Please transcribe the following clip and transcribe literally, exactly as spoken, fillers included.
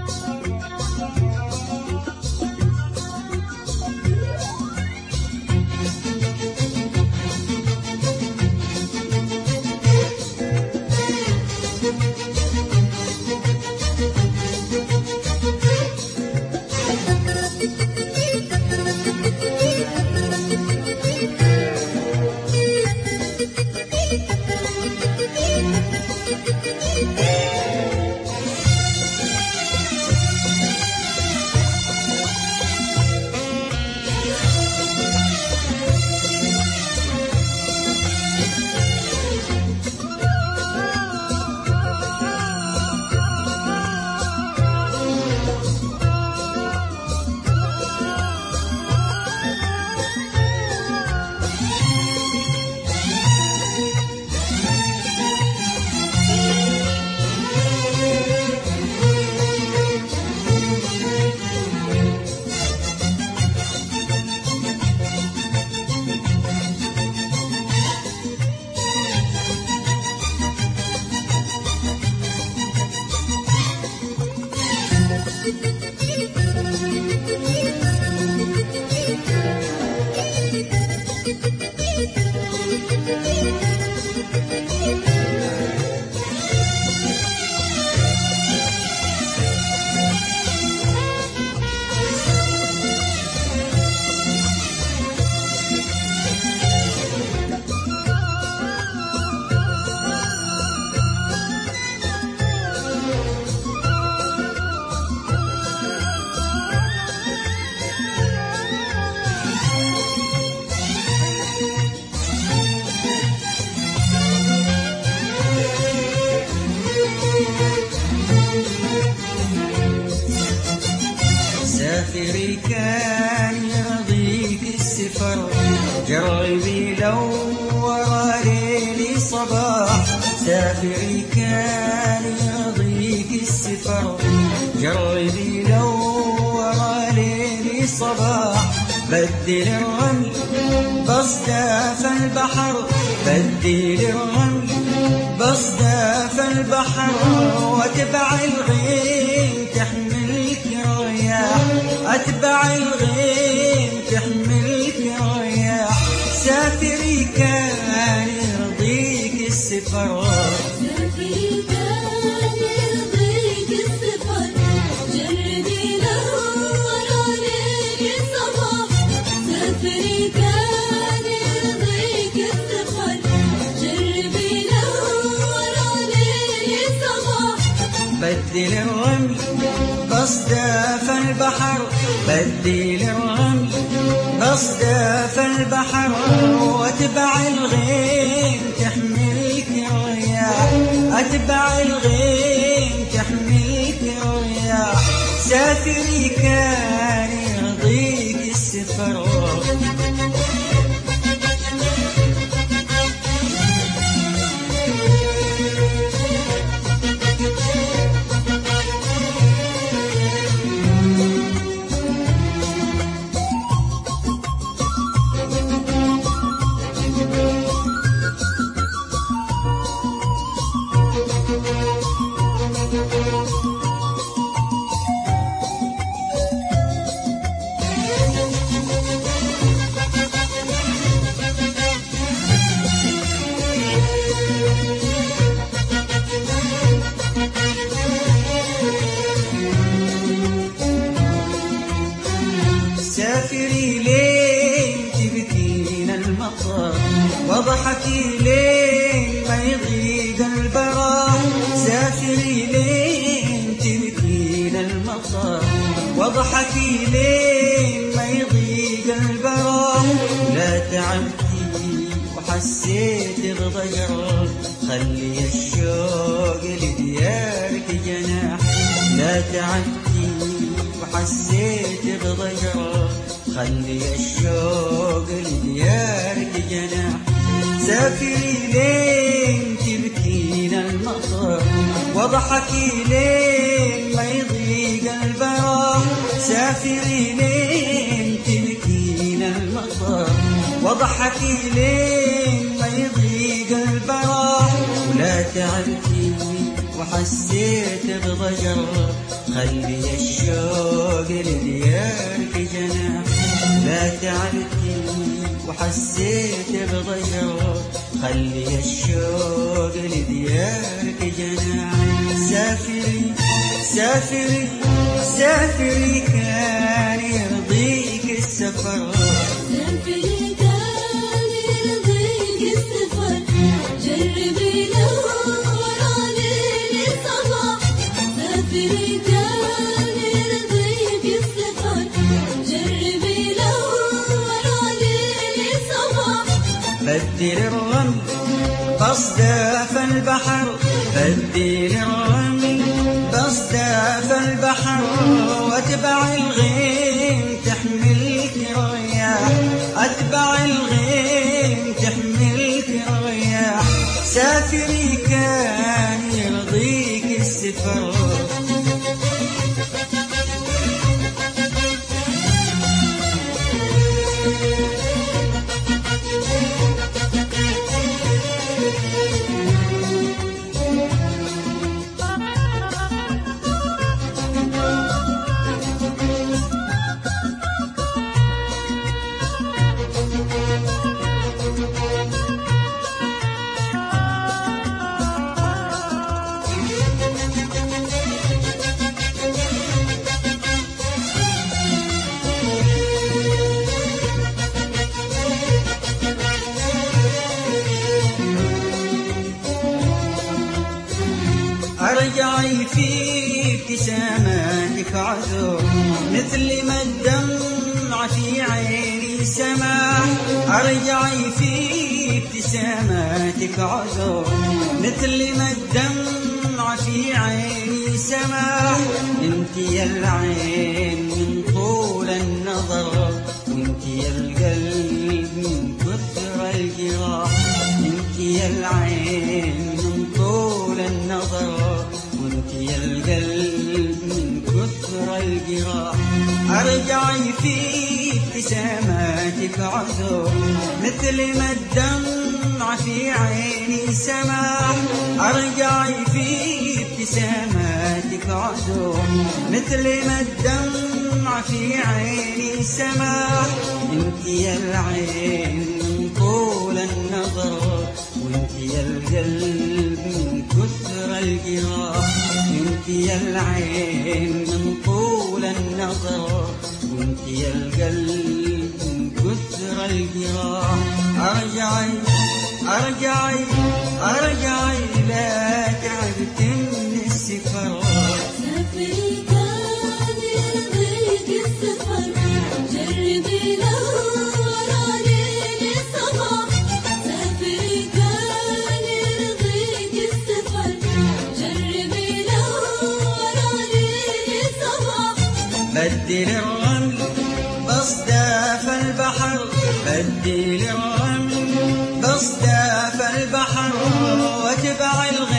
سافري كان يرضيك السفر، جربي لو ورا ليلي صباح. سافري كان يرضيك السفر، جربي لو ورا ليلي صباح. بدل الرمل بصداف البحر، بدل الرمل بصداف البحر، واتبع الغيم تحملك الرياح، اتبع الغيم تحملك الرياح. سافري كان يرضيك السفر، سافري كان يرضيك السفر، جربي له ورا ليلي صباح. سافري كان يرضيك السفر، جربي له ورا ليلي صباح. بدل الرمل بصداف البحر، بدل الرمل بصداف البحر، واتبع الغيم تحملك الرياح، اتبع الغيم تحملك الرياح. سافري كان يرضيك السفر. سافري لين تبكين المطر، واضحكي لين ما يضيق البراء. سافري لين تبكين المطر، واضحكي لين ما يضيق البراء. لا تعبتي وحسيت بضجر، خلي الشوق لديارك جناح. لا تعبتي وحسيت بضجر، خلي الشوق لديارك جناح. سافري لين تبكين المطر، واضحكي لين ما يضيق البراء. سافري لين تبكين المطر، واضحكي لين ما يضيق البراء. ولا تعبتي وحسيت بضجر، خلي الشوق لديارك جناح لا تعبتي وحسيت بضجر خلي الشوق لديارك جناح سافري سافري سافري كان يرضيك السفر سافري كان يرضيك السفر جربي لو ورا ليل الصباح سافري كان يرضيك السفر جربي لو ورا ليل الصباح بدل الرمل بصداف البحر بدل الرمل بصداف البحر واتبع الغيم تحملك الرياح اتبع الغيم تحملك الرياح سافري كان يرضيك السفر أرجعي في ابتساماتك عذر مثل ما الدمع في عيني سماح أرجعي في ابتساماتك عذر مثل ما الدمع في عيني سماح انت يا العين من طول النظر وانت يا القلب من كثر الجراح انت يا العين من طول النظر وانت يا القلب من كثر الجراح ارجعي في ابتساماتك عذر مثل ما الدمع في عيني سماح ارجعي في ابتساماتك عذر مثل ما الدمع في عيني سماح انت يا العين من طول النظر وانت يا القلب من كثر الجراح انت يا العين من طول النظر وانت يا القلب من كثر الجراح ارجعي ارجعي ارجعي لا تعبت من السفر سافري كان يرضيك السفر جربي لو ورا ليل الصباح سافري كان يرضيك السفر جربي لو ورا ليل الصباح بدل الرمل بصداف البحر بدل الرمل بصداف البحر واتبع الغيم